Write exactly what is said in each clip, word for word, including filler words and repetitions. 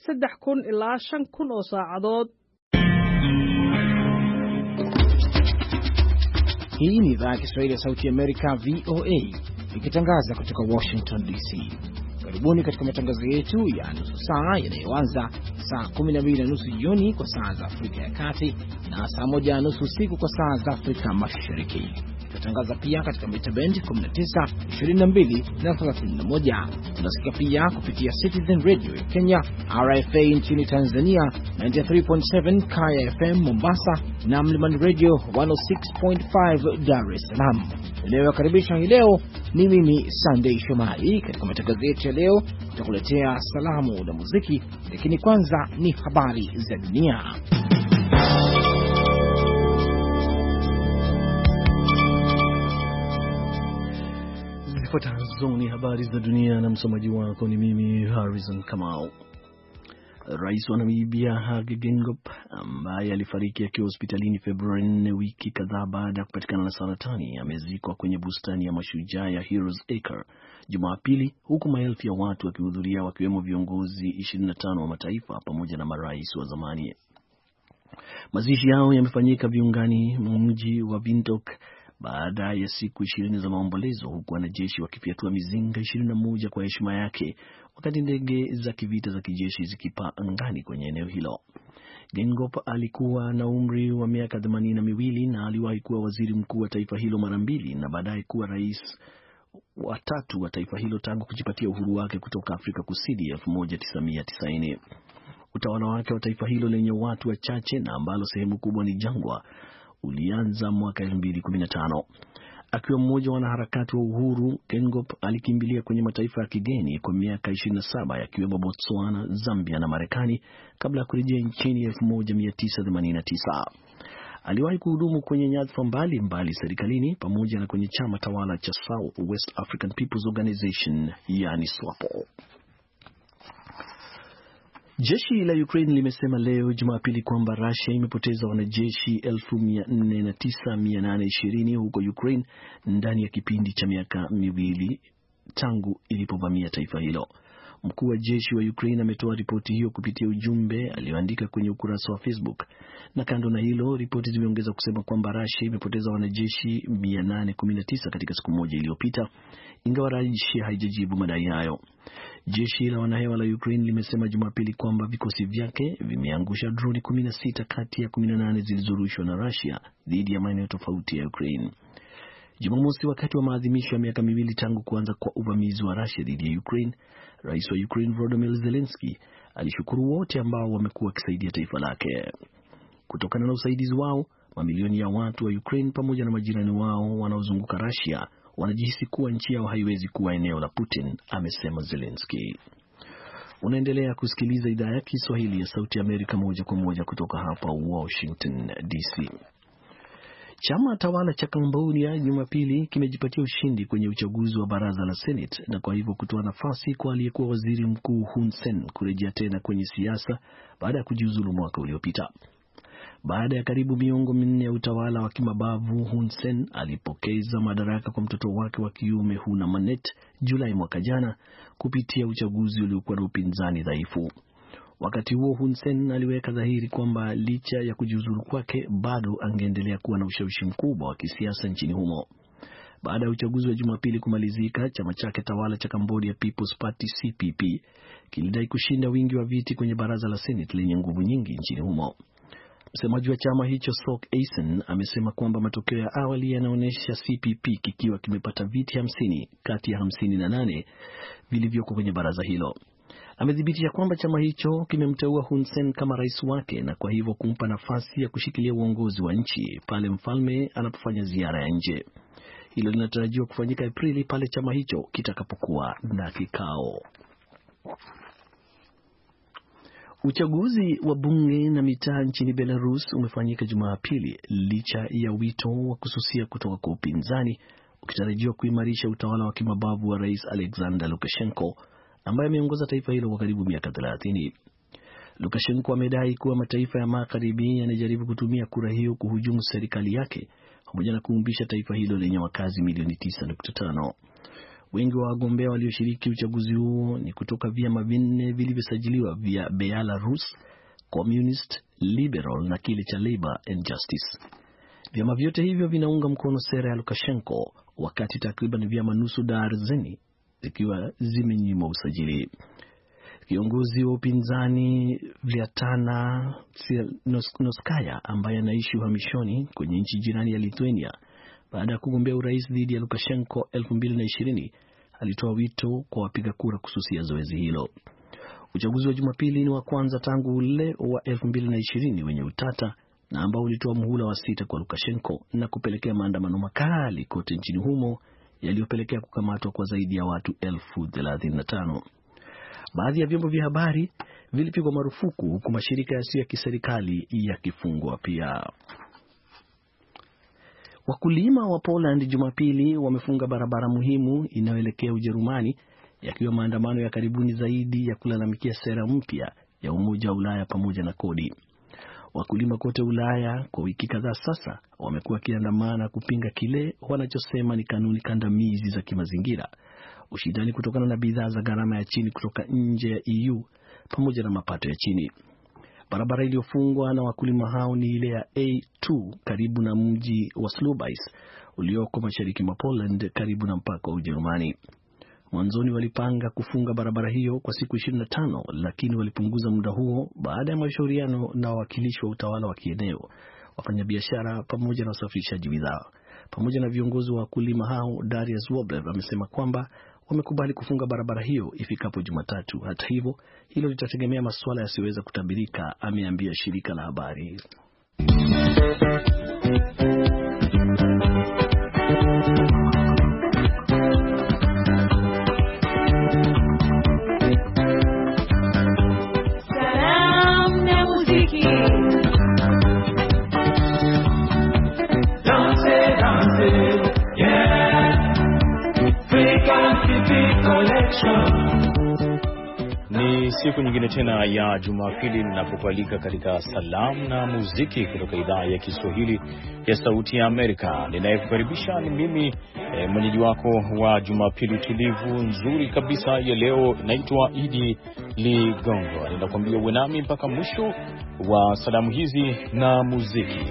saddex kun ilaa shan kun oo saacadood. Hii ni idhaa ya Kiswahili ya Sauti ya Amerika V O A ikitangaza kutoka Washington D C. Karibuni katika matangazo yetu ya nusu saa yanayoanza saa kumi na mbili na nusu jioni kwa saa za Afrika ya Kati na saa moja na nusu usiku kwa saa za Afrika Mashariki. Tunatangaza pia katika mita band kumi na tisa, ishirini na mbili na thelathini na moja. Tunasikia pia kupitia Citizen Radio ya Kenya, R F A nchini Tanzania, tisini na tatu nukta saba Kaya F M Mombasa na Mlimani Radio mia moja sita nukta tano Dar es Salaam. Leo karibisha hii leo ni mimi Sunday Shomari. Katika matangazo yetu ya leo tutakuletea salamu na muziki, lakini kwanza ni habari za dunia. Zifuatazo ni habari za dunia na msomaji wako ni mimi Harrison Kamau. Rais wa Namibia Hage Geingob ambaye alifariki akiwa hospitalini Februari nne, wiki kadhaa baada ya kupatikana na saratani, amezikwa kwenye bustani ya mashujaa ya Heroes Acre Jumapili, huku maelfu ya watu wakihudhuria wakiwemo viongozi ishirini na tano wa mataifa pamoja na marais wa zamani. Mazishi yao yamefanyika viungani mwa mji wa Windhoek baada ya siku ishirini za maombolezo, huku wanajeshi wakifyatua mizinga ishirini na moja kwa heshima yake wakati ndege za kivita za kijeshi zikipaa angani kwenye eneo hilo. Geingob alikuwa na umri wa miaka themanini na miwili na aliwahi kuwa waziri mkuu wa taifa hilo mara mbili na baadaye kuwa rais wa tatu wa taifa hilo tangu kujipatia uhuru wake kutoka Afrika Kusini elfu moja tisa mia tisaini. Utawala wake wa taifa hilo lenye watu wachache na ambalo sehemu kubwa ni jangwa ulianza mwaka elfu mbili kumi na tano. Akiwa mmoja wa wanaharakati wa uhuru, Geingob alikimbilia kwenye mataifa ya kigeni kwa miaka ishirini na saba yakiwemo Botswana, Zambia na Marekani kabla ya kurejea nchini elfu moja mia tisa themanini na tisa. Aliwahi kuhudumu kwenye nyadhifa mbalimbali serikalini pamoja na kwenye chama tawala cha South West African People's Organization, yani SWAPO. Jeshi la Ukraine limesema leo Jumapili kwamba Russia imepoteza wanajeshi elfu mia nne na tisa mia nane ishirini huko Ukraine ndani ya kipindi cha miaka miwili tangu ilipovamia taifa hilo. Mkuu wa jeshi wa Ukraine ametoa ripoti hiyo kupitia ujumbe alioandika kwenye ukurasa wa Facebook. Na kando na hilo, ripoti zimeongeza kusema kwamba Russia imepoteza wanajeshi mia nane kumi na tisa katika siku moja iliyopita, ingawa Russia haijajibu madai hayo. Jeshi la wanahewa la Ukraine limesema Jumapili kwamba vikosi vyake vimeangusha droni kumi na sita kati ya kumi na nane zilizorushwa na Russia dhidi ya maeneo tofauti ya Ukraine. Jumamosi, wakati wa maadhimisho ya miaka miwili tangu kuanza kwa uvamizi wa Russia dhidi ya Ukraine, Rais wa Ukraine Volodymyr Zelensky alishukuru wote ambao wamekuwa wakisaidia taifa lake. Kutokana na usaidizi wao, mamilioni ya watu wa Ukraine pamoja na majirani wao wanaozunguka Russia wanajihisi kuwa nchi yao haiwezi kuwa eneo la Putin, amesema Zelensky. Unaendelea kusikiliza idhaa ya Kiswahili ya Sauti ya Amerika moja kwa moja kutoka hapa Washington D C. Chama tawala cha Cambodia Jumapili kimejipatia ushindi kwenye uchaguzi wa baraza la Senate na kwa hivyo kutoa nafasi kwa aliyekuwa waziri mkuu Hun Sen kurejea tena kwenye siasa baada ya kujiuzulu mwaka uliopita. Baada ya karibu miongo minne ya utawala wa kimabavu, Hun Sen alipokeza madaraka kwa mtoto wake wa kiume Hun Manet Julai mwaka jana kupitia uchaguzi uliokuwa na upinzani dhaifu. Wakati huo, Hun Sen aliweka dhahiri kwamba licha ya kujiuzulu kwake bado angeendelea kuwa na ushawishi mkubwa wa kisiasa nchini humo. Baada ya uchaguzi wa Jumapili kumalizika, chama chake tawala cha Cambodia People's Party C P P kilidai kushinda wingi wa viti kwenye baraza la Senate lenye nguvu nyingi nchini humo. Msemaji wa chama hicho Sok Eisen amesema kwamba matokeo ya awali yanaonyesha C P P kikiwa kimepata viti hamsini kati ya hamsini na nane vilivyoko kwenye baraza hilo. Amedhibitisha kwamba chama hicho kimemteua Hun Sen kama rais wake na kwa hivyo kumpa nafasi ya kushikilia uongozi wa nchi pale mfalme anapofanya ziara ya nje. Hilo linatarajiwa kufanyika Aprili pale chama hicho kitakapokuwa na kikao. Uchaguzi wa bunge na mitaa nchini Belarus umefanyika Jumapili licha ya wito wa kususia kutoka kwa upinzani, ukitarajiwa kuimarisha utawala wa kimabavu wa Rais Alexander Lukashenko ambaye ameongoza taifa hilo kwa karibu miaka thelathini. Lukashenko amedai kuwa mataifa ya magharibi yanajaribu kutumia kura hiyo kuhujumu serikali yake pamoja na kuumbisha taifa hilo lenye wakazi milioni tisa nukta tano. Wengi wa wagombea walioshiriki uchaguzi huo ni kutoka vyama vinne vilivyosajiliwa vya Belarus, Communist, Liberal na kile cha Labor and Justice. Vyama vyote hivyo vinaunga mkono sera ya Lukashenko, wakati takriban vyama nusu darzeni zikiwa zimenyimwa usajili. Kiongozi wa upinzani Vyacheslav Tsikhanouskaya ambaye anaishi uhamishoni kwenye nchi jirani ya Lithuania baada ya kugombea urais dhidi ya Lukashenko elfu mbili na ishirini alitoa wito kwa wapiga kura kususia zoezi hilo. Uchaguzi wa Jumapili ni wa kwanza tangu ule wa elfu mbili na ishirini wenye utata na ambao ulitoa muhula wa sita kwa Lukashenko na kupelekea maandamano makali kote nchini humo yaliyopelekea kukamatwa kwa zaidi ya watu elfu thelathini na tano. Baadhi ya vyombo vya habari vilipigwa marufuku huku mashirika yasiyo ya kiserikali yakifungwa pia. Wakulima wa Poland Jumapili wamefunga barabara muhimu inayoelekea Ujerumani, yakiwa maandamano ya karibuni zaidi ya kulalamikia sera mpya ya Umoja wa Ulaya pamoja na kodi. Wakulima kote Ulaya kwa wiki kadhaa sasa wamekuwa wakiandamana kupinga kile wanachosema ni kanuni kandamizi za kimazingira, ushindani kutokana na bidhaa za gharama ya chini kutoka nje ya E U pamoja na mapato ya chini. Barabara iliyofungwa na wakulima hao ni ile ya A two karibu na mji wa Słubice ulioko mashariki mwa Poland karibu na mpaka wa Ujerumani. Mwanzoni walipanga kufunga barabara hiyo kwa siku ishirini na tano, lakini walipunguza muda huo baada ya mashauriano na wawakilishi wa utawala wa kieneo, wafanyabiashara pamoja na wasafirishaji bidhaa. Pamoja na viongozi wa wakulima hao, Darius Woblev amesema kwamba wamekubali kufunga barabara hiyo ifikapo Jumatatu. Hata hivyo, hilo litategemea masuala yasiyoweza kutabirika, ameambia shirika la habari. Ni siku nyingine tena ya Jumapili ninapokualika katika salamu na muziki kutoka idhaa ya Kiswahili ya Sauti ya Amerika. Ninayekukaribisha ni mimi e, mwenyeji wako wa Jumapili tulivu nzuri kabisa ya leo. Naitwa Idi Ligongo. Ninakwambia uwe nami mpaka mwisho wa salamu hizi na muziki.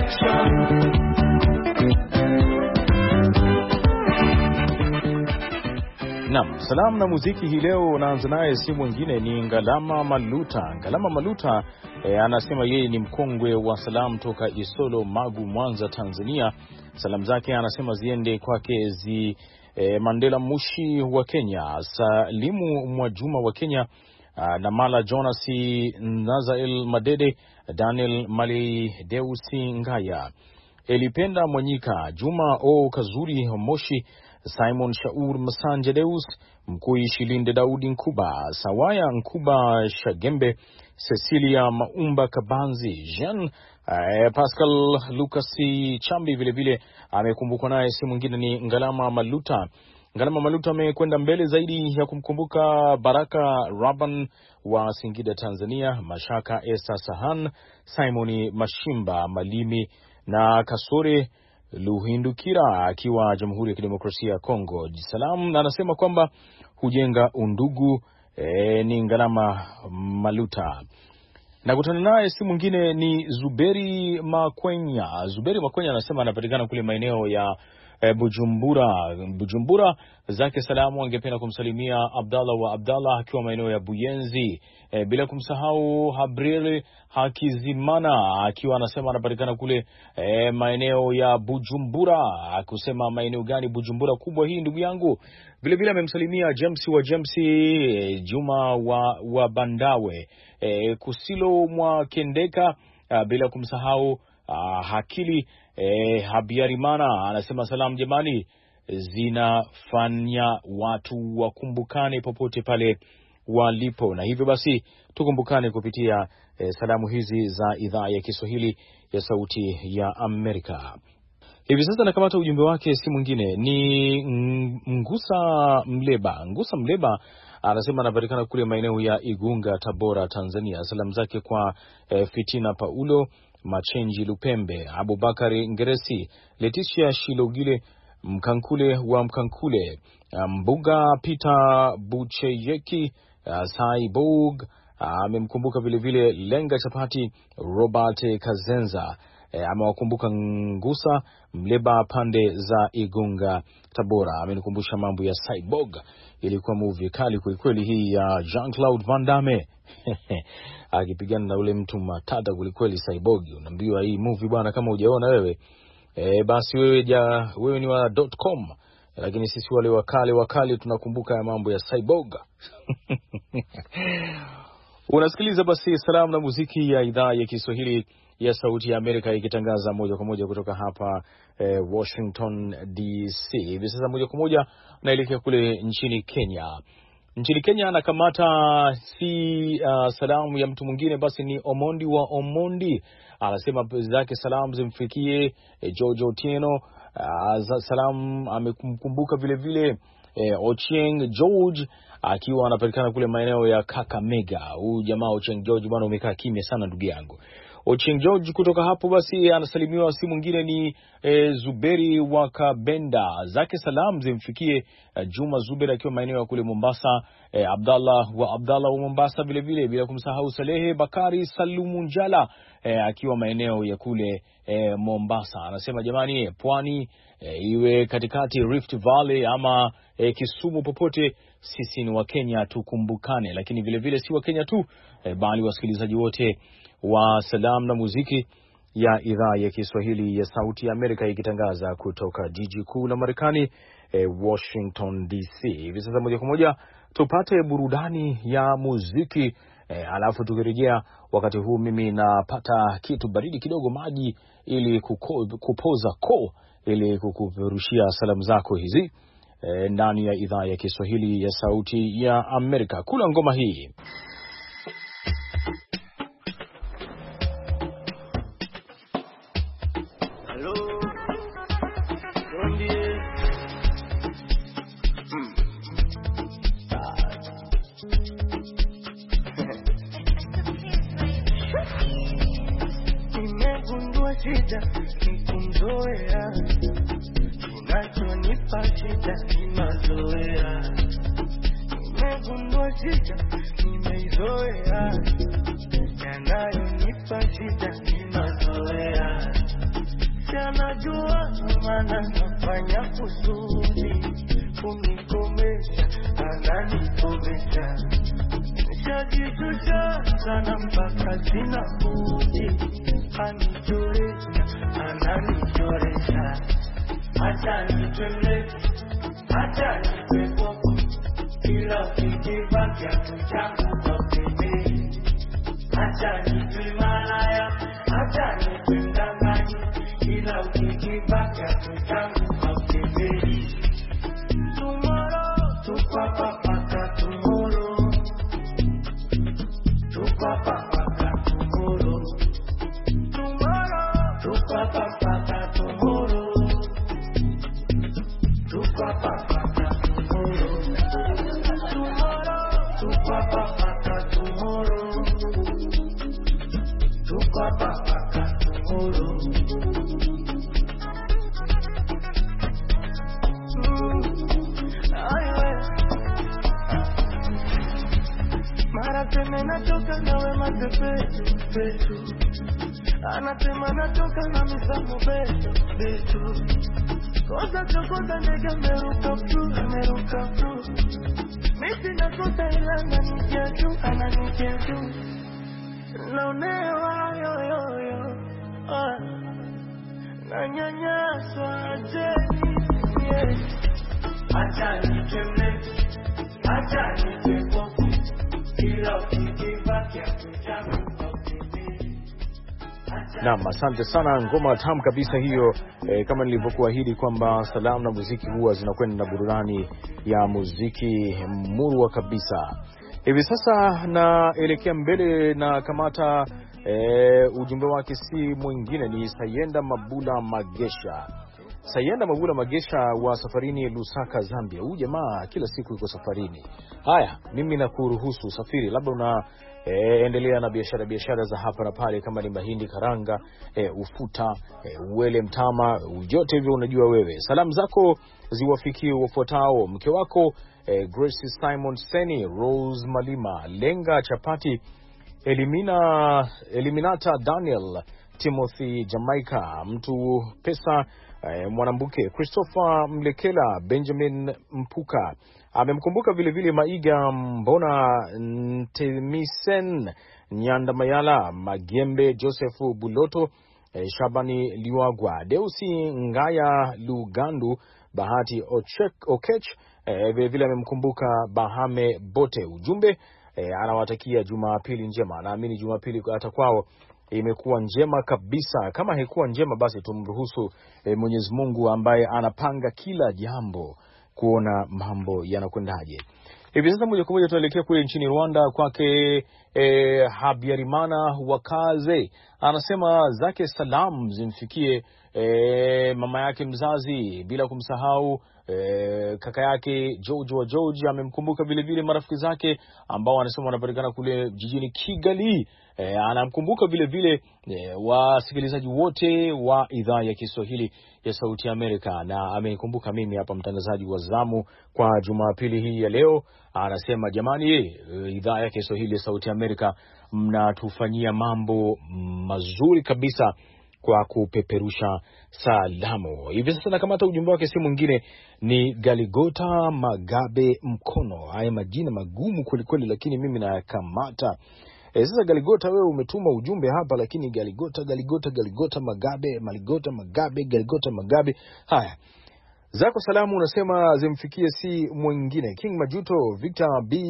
Naam, salamu na muziki hii leo naanza naye, si mwingine ni Ngalama Maluta. Ngalama Maluta e, anasema yeye ni mkongwe wa salamu toka Isolo, Magu, Mwanza, Tanzania. Salamu zake anasema ziende kwake zi e, Mandela Mushi wa Kenya, Salimu Mwajuma wa Kenya, na Mala Jonasi, Nazael Madede, Daniel Mali, Deusi Ngaya, Elipenda Mwanyika, Juma O Kazuri Moshi, Simon Shaur Masanja Deus, Mkui Shilinde Daudi Nkuba, Sawaya Nkuba Shagembe, Cecilia Maumba Kabanzi, Jean eh, Pascal Lucasi Chambi vile vile amekumbukwa naye, si mwingine ni Ngalama Maluta. Ngalama Maluta amekwenda mbele zaidi ya kumkumbuka Baraka Raban wa Singida Tanzania, Mashaka Esa Sahan, Simoni Mashimba Malimi na Kasore Luhindukira akiwa Jamhuri ya Kidemokrasia ya Kongo. Salamu na anasema kwamba hujenga undugu. E, ni Ngalama Maluta. Na kutana naye si mwingine ni Zuberi Makwenya. Zuberi Makwenya anasema anapatikana kule maeneo ya e, Bujumbura. Bujumbura zake salamu angependa kumsalimia Abdallah wa Abdallah akiwa maeneo ya Buyenzi. E, bila kumsahau Habrele Hakizimana akiwa anasema anapatikana kule e, maeneo ya Bujumbura. Akusema maeneo gani Bujumbura kubwa hii ndugu yangu. Vile vile amemsalimia James wa James, e, Juma wa, wa Bandawe, e, Kusilo mwa Kendeka, a, bila kumsahau a, Hakili e, Habiarimana. Anasema salamu jamani zinafanya watu wakumbukane popote pale walipo, na hivyo basi tukumbukane kupitia eh, salamu hizi za idhaa ya Kiswahili ya Sauti ya Amerika. Hivi sasa nakamata ujumbe wake, si mwingine ni Ngusa Mleba. Ngusa Mleba anasema anapatikana kule maeneo ya Igunga, Tabora, Tanzania. Salamu zake kwa eh, Fitina Paulo Machenji Lupembe, Abubakari Ngeresi, Leticia Shilogile, Mkankule wa Mkankule, Mbuga Peter Bucheyeki, Cyborg amemkumbuka vile vile Lenga Chapati, Robert Kazenza E, amewakumbuka Ngusa Mleba pande za Igunga Tabora. Amenikumbusha mambo ya Cyborg, ilikuwa movie kali kweli hii ya Jean-Claude Van Damme akipigana na ule mtu matata kweli Cyborg. Unaambiwa hii movie bwana, kama hujaona wewe e, basi wewe ja, wewe ni wa .com, lakini sisi wale wakale wakale tunakumbuka ya mambo ya Cyborg. Unasikiliza basi salamu na muziki ya idhaa ya Kiswahili ya Sauti ya Amerika ikitangaza moja kwa moja kutoka hapa eh, Washington D C. Hivi sasa moja kwa moja naelekea kule nchini Kenya. Nchini Kenya anakamata si uh, salamu ya mtu mwingine, basi ni Omondi wa Omondi. Anasema zake salamu zimfikie eh, George Otieno. Uh, salamu amekumkumbuka vile vile eh, Ochieng George akiwa anapatikana kule maeneo ya Kakamega. Huyu jamaa Ochieng George bwana, umekaa kimya sana ndugu yangu. Ochieng George kutoka hapo basi anasalimiwa si mwingine ni e, Zuberi wa Kabenda. Zake salam zimfikie e, Juma Zuberi akiwa maeneo ya kule Mombasa, e, Abdallah wa Abdallah wa Mombasa vile vile, bila kumsahau Salehe Bakari Salumu Njala e, akiwa maeneo ya kule e, Mombasa. Anasema jamani, pwani e, iwe katikati Rift Valley ama e, Kisumu, popote sisi ni wa Kenya, tukumbukane. Lakini vile vile si wa Kenya tu e, bali wasikilizaji wote wa salamu na muziki ya idhaa ya Kiswahili ya Sauti ya Amerika ikitangaza kutoka jiji kuu la Marekani eh, Washington D C. Hivi sasa moja kwa moja tupate burudani ya muziki eh, alafu tukirejea, wakati huu mimi napata kitu baridi kidogo, maji ili kuko, kupoza ko ili kukuperushia salamu zako hizi eh, ndani ya idhaa ya Kiswahili ya Sauti ya Amerika. Kula ngoma hii. Shida ni kumzoea, unachonipa shida ni mazoea. Nimegundua shida nimeizoea, yanayonipa shida ni mazoea. Sianajua maana nafanya kusudi kunikomesha, ananikomesha. Nishajishusha sana mpaka sina budi, anichoresha, ananichoresha. Acha nitwele, acha nitwepopo, kila ukikibaki ya kuchangu kwa pembeni. Acha nitwe malaya, acha nitwe mdanganyi, kila ukikibaki ya kuchangu kwa pembeni. Tomorrow, tukwapa paka tomorrow, tukwapa paka tomorrow. Tukwapa paka tomorrow, tukwapa paka tomorrow, tukwapa paka tomorrow, tukwapa paka tomorrow. Mara tena natoka nawe matepetu petu, anasema natoka na misamo beto beto. Kosa chokoza ndege meruka pru, meruka pru. Misi nakosa ila ananikia juu, ananikia juu. Naonewa yo yo yo, ah. Nanyanyaswa ajeni, yeah. Acha nitemle, acha nitepoku, kila ukikibaki ya kuchamu. Naam, asante sana, ngoma tamu kabisa hiyo. E, kama nilivyokuahidi kwamba salamu na muziki huwa zinakwenda na burudani ya muziki murwa kabisa. Hivi sasa naelekea mbele na kamata e, ujumbe wake si mwingine ni Sayenda Mabula Magesha. Sayenda Mabula Magesha wa safarini Lusaka, Zambia. Huyu jamaa kila siku yuko safarini. Haya, mimi nakuruhusu usafiri, labda una e, endelea na biashara biashara za hapa na pale, kama ni mahindi, karanga, e, ufuta, e, uwele, mtama, yote hivyo unajua wewe. Salamu zako ziwafikie wafuatao: mke wako e, Grace Simon Seni, Rose Malima, Lenga Chapati, Elimina Eliminata Daniel, Timothy Jamaica, Mtu Pesa, eh, Mwanambuke, Christopher Mlekela, Benjamin Mpuka. Amemkumbuka vile vile Maiga Mbona, Ntemisen Nyanda Mayala, Magembe Joseph Buloto, eh, Shabani Liwagwa, Deusi Ngaya Lugandu, Bahati Ochek, Okech, eh, vile vile amemkumbuka Bahame Bote. Ujumbe E, anawatakia Jumapili njema. Naamini Jumapili hata kwao imekuwa njema kabisa. Kama haikuwa njema, basi tumruhusu e, Mwenyezi Mungu ambaye anapanga kila jambo kuona mambo yanakwendaje. Hivi sasa moja kwa moja tunaelekea kule nchini Rwanda kwake e, Habyarimana Wakaze. Anasema zake salam zimfikie e, mama yake mzazi, bila kumsahau E, kaka yake George wa George. Amemkumbuka vile vile marafiki zake ambao anasema wanapatikana kule jijini Kigali. E, anamkumbuka vile vile e, wasikilizaji wote wa idhaa ya Kiswahili ya Sauti ya Amerika, na amenikumbuka mimi hapa mtangazaji wa zamu kwa Jumapili hii ya leo. Anasema jamani, e, idhaa ya Kiswahili ya Sauti ya Amerika mnatufanyia mambo mazuri kabisa kwa kupeperusha salamu. Hivi sasa nakamata ujumbe wake, si mwingine ni Galigota Magabe Mkono. Haya majina magumu kweli kweli, lakini mimi nayakamata. E, sasa Galigota, wewe umetuma ujumbe hapa, lakini Galigota Galigota Galigota Magabe Maligota Magabe Galigota Magabe. Haya, zako salamu unasema zimfikie si mwingine King Majuto, Victor B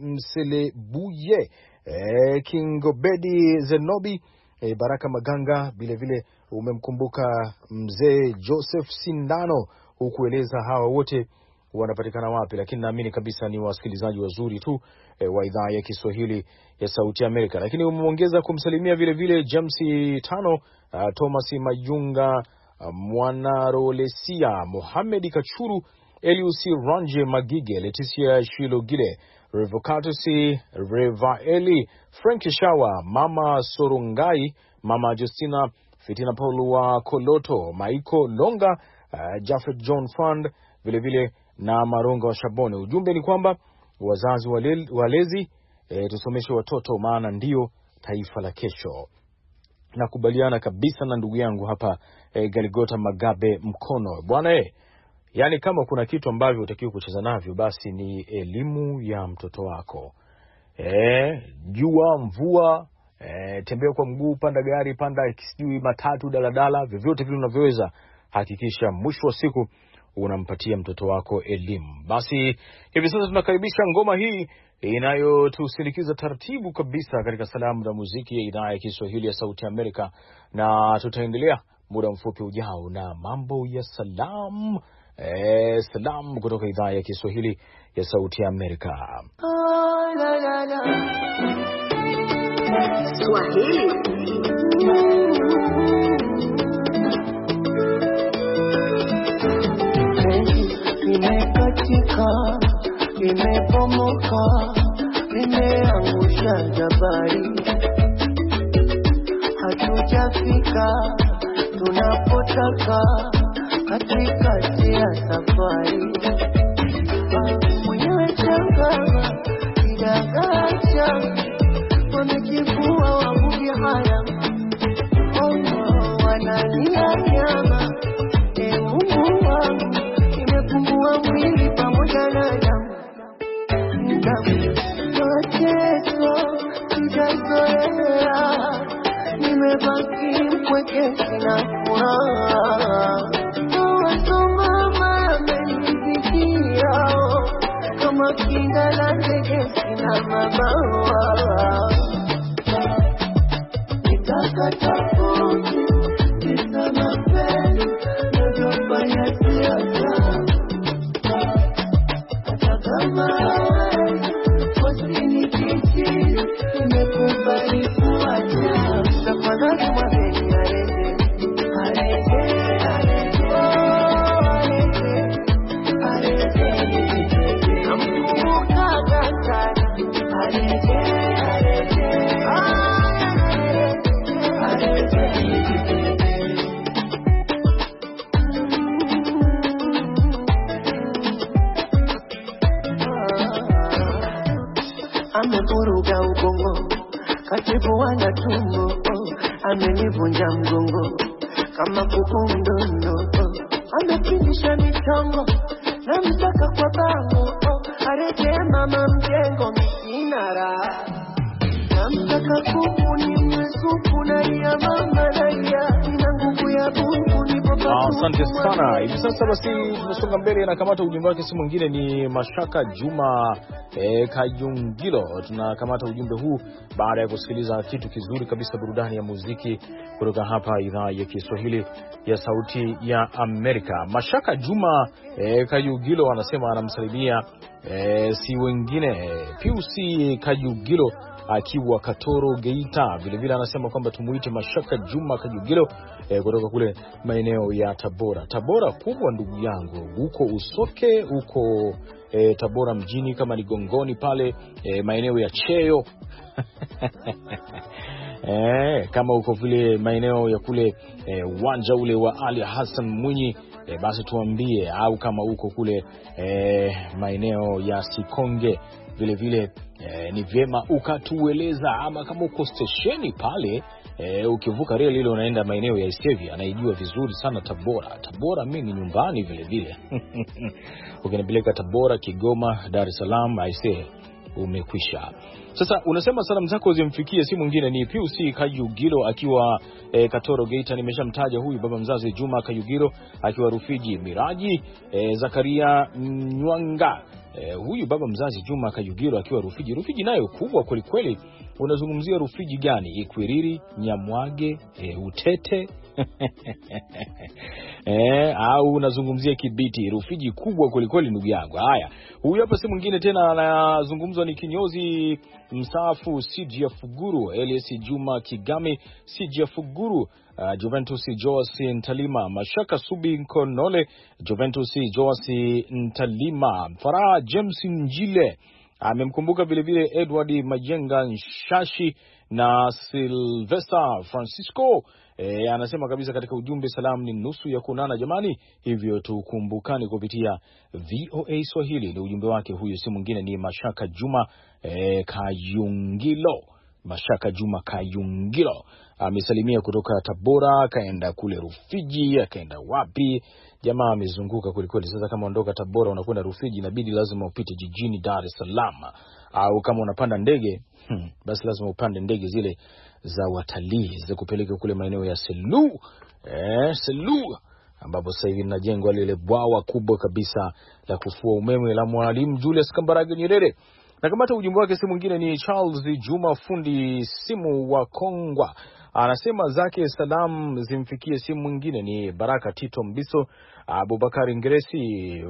Mselebuye, e, King Obedi Zenobi, E, Baraka Maganga. Vile vile umemkumbuka mzee Joseph Sindano, hukueleza hawa wote wanapatikana wapi, lakini naamini kabisa ni wasikilizaji wazuri tu e, wa idhaa ya Kiswahili ya Sauti ya Amerika. Lakini umeongeza kumsalimia vile vile James Tano, uh, Thomas Mayunga, uh, Mwanarolesia, Mohamed Kachuru, Eliusi Ranje Magige, Leticia Shilogile, Revocatus Revaeli, Frank Shawa, Mama Sorungai, Mama Justina, Fitina Paul wa Koloto, Maiko Longa, uh, Jafet John Fund, vile vile na Maronga wa Shabone. Ujumbe ni kwamba wazazi wale, walezi e, tusomeshe watoto, maana ndio taifa la kesho. Nakubaliana kabisa na ndugu yangu hapa e, Galigota Magabe Mkono. Bwana eh, yani kama kuna kitu ambavyo utakiwa kucheza navyo, basi ni elimu ya mtoto wako. Eh, jua, mvua, eh, tembea kwa mguu, panda gari, panda kisijui matatu, daladala, vyovyote vile unavyoweza, hakikisha mwisho wa siku unampatia mtoto wako elimu. Basi hivi sasa tunakaribisha ngoma hii inayotusindikiza taratibu kabisa katika salamu za muziki ya idhaa ya Kiswahili ya Sauti ya Amerika, na tutaendelea muda mfupi ujao na mambo ya salamu. Eh, salamu kutoka idhaa ya Kiswahili ya Sauti ya Amerika. Oh, la, la, la. Swahili. Nimekatika, nimebomoka, nimeangusha jabari, hatujafika tunapotaka katikati ya safari. Mwenyewe changama kidagacha, wamejivua wavuvi haya, oh, wanalia nyama. E Mungu wangu, nimepungua mwili pamoja na damu. Mateso sijazoea, nimebaki mpweke sina furaha. Mawazo mama amenifikia, kama kinda la ndege sina mabawa. Nitakata futi, nina mapenzi, najofanya siasa. Hata kama wasini kiti, nimekubali kuacha. Tafadhali mwambeni arejee, arejee, arejee. amenivuana na tumbo, oh, amenivunja mgongo kama kuku mdondo, oh, amepindisha mitongo na mtaka kwa bango, oh, arejee mama mjengo misina raha. Namtaka kuku ni mwesuku na ya mama na ya ina nguvu ya buku ni popa. Asante sana. Hivi sasa basi tunasonga mbele na kamata ujumbe wake si mwingine ni Mashaka Juma e, Kayungilo. Tunakamata ujumbe huu baada ya kusikiliza kitu kizuri kabisa, burudani ya muziki kutoka hapa idhaa ya Kiswahili ya Sauti ya Amerika. Mashaka Juma e, Kayungilo anasema anamsalimia e, si wengine Piusi Kayungilo akiwa Katoro Geita. Vile vile anasema kwamba tumuite Mashaka Juma Kayungilo e, kutoka kule maeneo ya Tabora. Tabora kubwa ndugu yangu, huko Usoke, huko e, Tabora mjini, kama ni Gongoni pale e, maeneo ya Cheyo. E, kama uko vile maeneo ya kule e, uwanja ule wa Ali Hassan Mwinyi, e, basi tuambie, au kama uko kule e, maeneo ya Sikonge vile vile e, ni vyema ukatueleza, ama kama uko stesheni pale e, ukivuka reli ile unaenda maeneo ya Isevi, anaijua vizuri sana Tabora. Tabora mimi nyumbani vile vile. Ukinipeleka Tabora, Kigoma, Dar es Salaam, aisee umekwisha. Sasa unasema salamu zako zimfikie, si mwingine ni Piusi Kayungilo akiwa e, Katoro Geita. Nimeshamtaja huyu baba mzazi Juma Kayungilo akiwa Rufiji. Miraji e, Zakaria Nywanga, e, huyu baba mzazi Juma Kayungilo akiwa Rufiji. Rufiji nayo kubwa kweli kweli. Unazungumzia Rufiji gani? Ikwiriri, Nyamwage, e, Utete eh, au unazungumzia Kibiti? Rufiji kubwa kweli kweli ndugu yangu. Haya, huyu hapa si mwingine tena anazungumzwa ni kinyozi mstaafu Sijia Fuguru, Elias Juma Kigami, Sijia Fuguru, uh, Juventus Joasi Ntalima, Mashaka Subi Nkonole, Juventus Joasi Ntalima, Farah James Njile. Amemkumbuka vile vile Edward Majenga Nshashi na Sylvester Francisco. E, anasema kabisa katika ujumbe, salamu ni nusu ya kunana jamani, hivyo tukumbukani kupitia V O A Swahili. Ni ujumbe wake huyu, si mwingine ni Mashaka Juma e, Kayungilo. Mashaka Juma Kayungilo amesalimia kutoka Tabora, kaenda kule Rufiji, akaenda wapi? Jamaa amezunguka kweli. Sasa kama ondoka Tabora unakwenda Rufiji, inabidi lazima upite jijini Dar es Salaam, au kama unapanda ndege hmm, basi lazima upande ndege zile za watalii za kupeleka kule maeneo ya Selu, eh Selu, ambapo sasa hivi linajengwa lile bwawa kubwa kabisa la kufua umeme la Mwalimu Julius Kambarage Nyerere. Na kamata ujumbe wake si mwingine ni Charles Juma fundi simu wa Kongwa. Anasema zake salam zimfikie, si mwingine ni Baraka Tito Mbiso, Abubakari Ngeresi,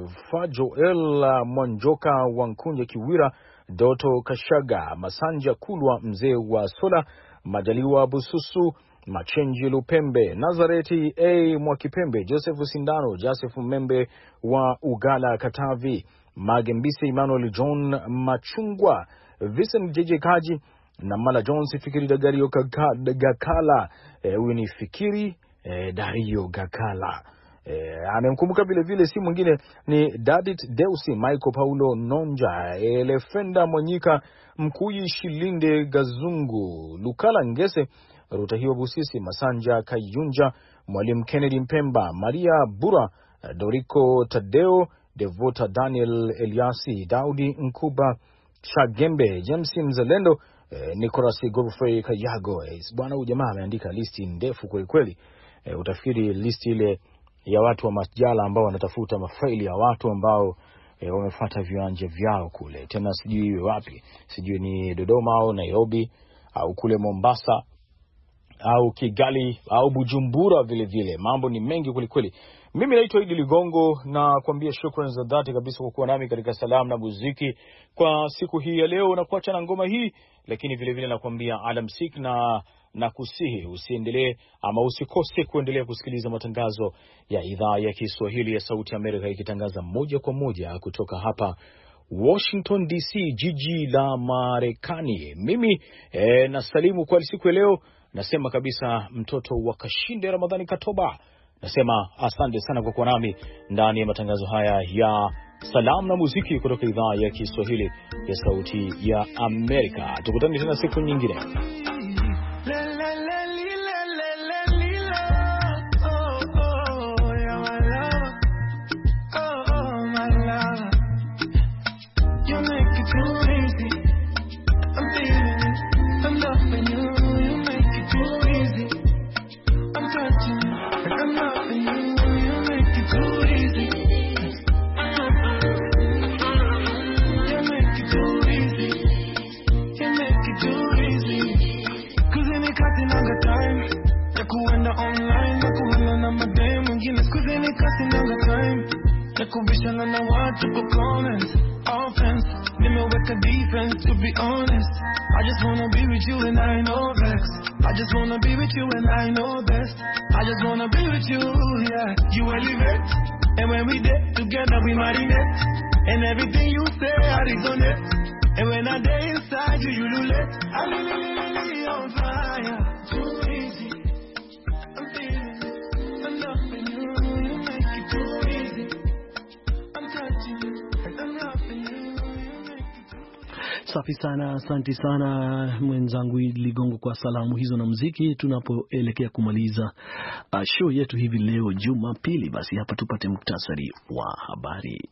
Fajoel Mwanjoka, Wankunja Kiwira, Doto Kashaga, Masanja Kulwa, mzee wa Sola, Majaliwa Bususu, Machenji Lupembe, Nazareti A Mwakipembe, Joseph Sindano, Joseph Membe wa Ugala Katavi, Magembise Emmanuel John Machungwa, Vincent J J Kaji na Mala Jones, Fikiri Dario Gakala, huyu e, ni Fikiri e, Dario Gakala. E, amemkumbuka vile vile si mwingine ni Dadit Deusi, Michael Paulo Nonja, Elefenda Mwanyika, Mkuyi Shilinde Gazungu, Lukala Ngese, Ruta Hiwa Busisi, Masanja Kayunja, Mwalimu Kennedy Mpemba, Maria Bura, Doriko Tadeo, Devota Daniel Eliasi, Daudi Nkuba, Shagembe, James Mzalendo, eh, Nicolas Godfrey Kayago. Eh, bwana huyu jamaa ameandika listi ndefu kweli kweli. Eh, utafikiri listi ile ya watu wa masjala ambao wanatafuta mafaili ya watu ambao e, wamefuata viwanja vyao kule. Tena sijui iwe wapi, sijui ni Dodoma au Nairobi au kule Mombasa au Kigali au Bujumbura vile vile. Mambo ni mengi kweli kweli. Mimi naitwa Idi Ligongo na kuambia shukrani za dhati kabisa kwa kuwa nami katika salamu na muziki kwa siku hii ya leo, na kuacha na ngoma hii, lakini vile vile nakwambia alamsik na na kusihi usiendelee ama usikose kuendelea kusikiliza matangazo ya idhaa ya Kiswahili ya Sauti ya Amerika, ikitangaza moja kwa moja kutoka hapa Washington D C, jiji la Marekani. Mimi e, nasalimu kwa siku ya leo, nasema kabisa mtoto wa Kashinde Ramadhani Katoba, nasema asante sana kwa kuwa nami ndani ya matangazo haya ya salamu na muziki kutoka idhaa ya Kiswahili ya Sauti ya Amerika. Tukutane tena siku nyingine. Kubishana na watu kwa comments, offense, nimeweka defense. To be honest, I just wanna be with you and I know best. I just wanna be with you and I know best. I just wanna be with you, yeah. You elevate, and when we did together we marinate. And everything you say I resonate. And when I day inside you, you lose it. I really on fire, too easy. I'm feeling it, I'm loving you, you make it too easy. Safi sana, asante sana mwenzangu Ligongo kwa salamu hizo na muziki. Tunapoelekea kumaliza uh, show yetu hivi leo Jumapili, basi hapa tupate muktasari wa habari.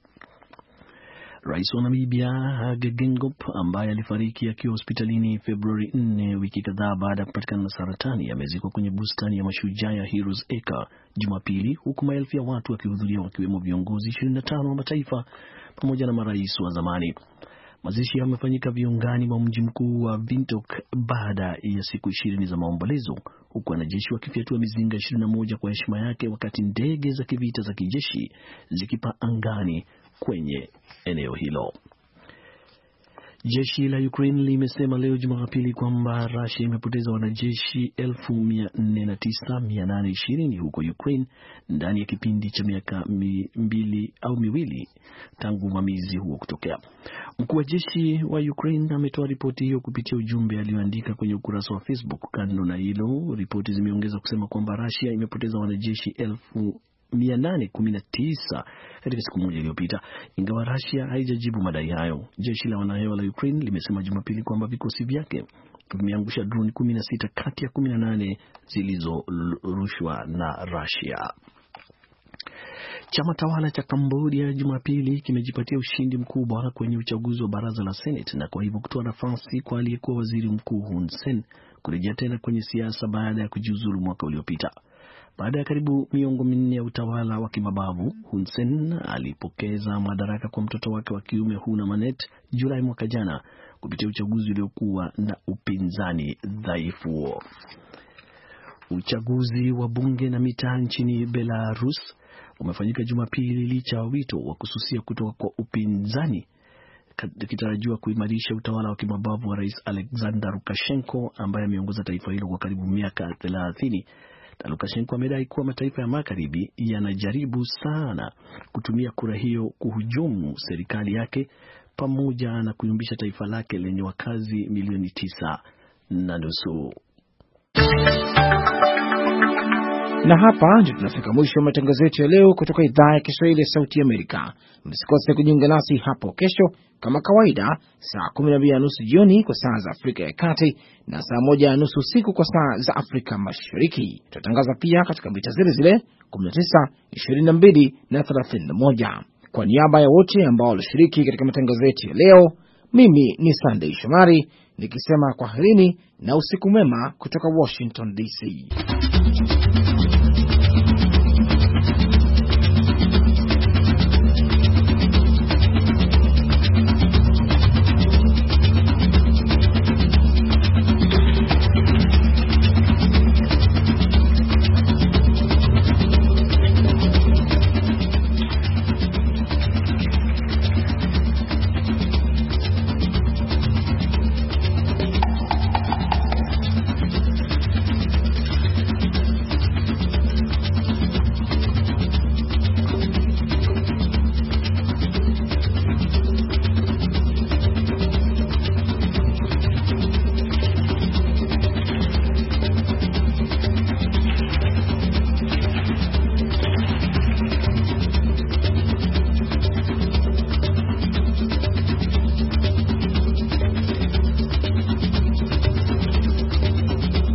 Rais wa Namibia Hage Geingob ambaye alifariki akiwa hospitalini Februari nne wiki kadhaa baada ya kupatikana na saratani amezikwa kwenye bustani ya mashujaa ya Heroes Acre Jumapili, huku maelfu ya watu wakihudhuria wakiwemo viongozi ishirini na tano wa mataifa pamoja na marais wa zamani. Mazishi yamefanyika viungani mwa mji mkuu wa Windhoek baada ya siku ishirini za maombolezo, huku wanajeshi wakifyatua mizinga ishirini na moja kwa heshima yake wakati ndege za kivita za kijeshi zikipaa angani kwenye eneo hilo. Jeshi la Ukraine limesema leo Jumapili kwamba Russia imepoteza wanajeshi elfu mia nne na tisa mia nane ishirini huko Ukraine ndani ya kipindi cha miaka mbili au miwili tangu uvamizi huo kutokea. Mkuu wa jeshi wa Ukraine ametoa ripoti hiyo kupitia ujumbe alioandika kwenye ukurasa wa Facebook. Kando na hilo, ripoti zimeongeza kusema kwamba Russia imepoteza wanajeshi elfu mia nane kumi na tisa katika siku moja iliyopita, ingawa Russia haijajibu madai hayo. Jeshi la wanahewa la Ukraine limesema Jumapili kwamba vikosi vyake vimeangusha drone kumi na sita kati ya kumi na nane zilizorushwa na Russia. Chama tawala cha Cambodia Jumapili kimejipatia ushindi mkubwa kwenye uchaguzi wa baraza la Senate na kwa hivyo kutoa nafasi kwa aliyekuwa waziri mkuu Hun Sen kurejea tena kwenye siasa baada ya kujiuzulu mwaka uliopita. Baada ya karibu miongo minne ya utawala wa kimabavu, Hun Sen alipokeza madaraka kwa mtoto wake wa kiume Hun Manet Julai mwaka jana kupitia uchaguzi uliokuwa na upinzani dhaifu. Uchaguzi wa bunge na mitaa nchini Belarus umefanyika Jumapili licha ya wito wa kususia kutoka kwa upinzani kitarajiwa kuimarisha utawala wa kimabavu wa Rais Alexander Lukashenko ambaye ameongoza taifa hilo kwa karibu miaka thelathini. Na Lukashenko amedai kuwa mataifa ya magharibi yanajaribu sana kutumia kura hiyo kuhujumu serikali yake pamoja na kuyumbisha taifa lake lenye wakazi milioni tisa na nusu. Na hapa ndio tunafika mwisho wa matangazo yetu ya leo kutoka idhaa ya Kiswahili ya Sauti ya Amerika. Msikose kujiunga nasi hapo kesho kama kawaida saa kumi na mbili na nusu jioni kwa saa za Afrika ya Kati na saa moja na nusu usiku kwa saa za Afrika Mashariki. Tutatangaza pia katika mita zile zile kumi na tisa, ishirini na mbili na thelathini na moja. Kwa niaba ya wote ambao walishiriki katika matangazo yetu ya leo, mimi ni Sunday Shomari nikisema kwaherini na usiku mwema kutoka Washington D C.